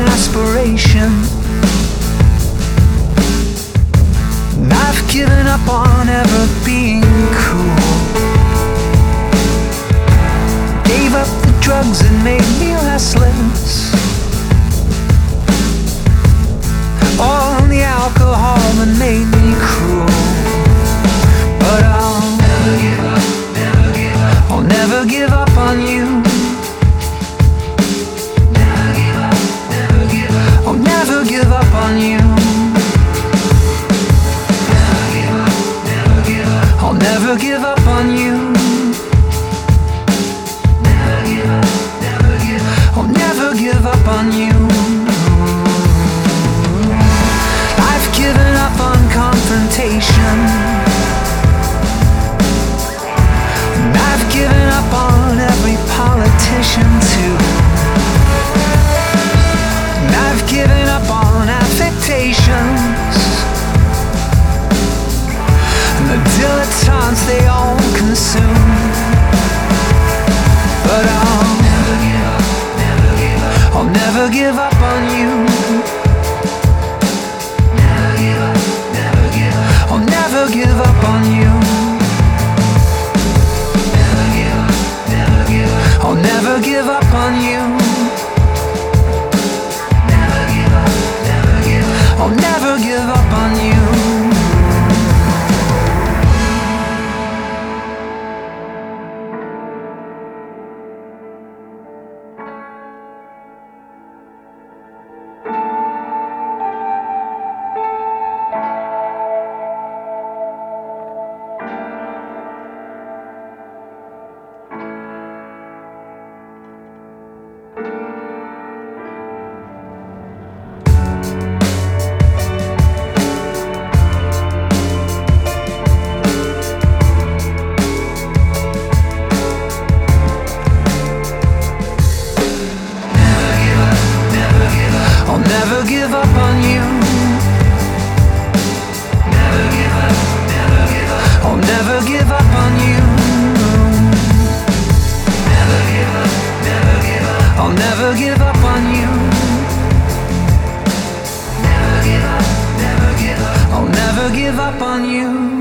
aspiration. And I've given up on ever being cool. Gave up the drugs that made me restless, all the alcohol that made me cruel. But I'll never give up, never give up. I'll never give up on you. Never give up, never give up. I'll never give up on you. Never give up, never give up. I'll never give up on you. Never give up, never give up. I'll never give up on you. I've given up on confrontation. And I've given up on every politician too. And I've given up on affectations. And the dilettantes they all consume. But I'll never give up, never give up. I'll never give up on you. Never give up, never give up. I'll never give up on you. Never give up, never give up. I'll never give up on you. Never give up, never give up. I'll never give up on you. Never give up on you. Never give up, never give up. I'll never give up on you. Never give up, never give up. I'll never give up on you. Never give up, never give up. I'll never give up on you.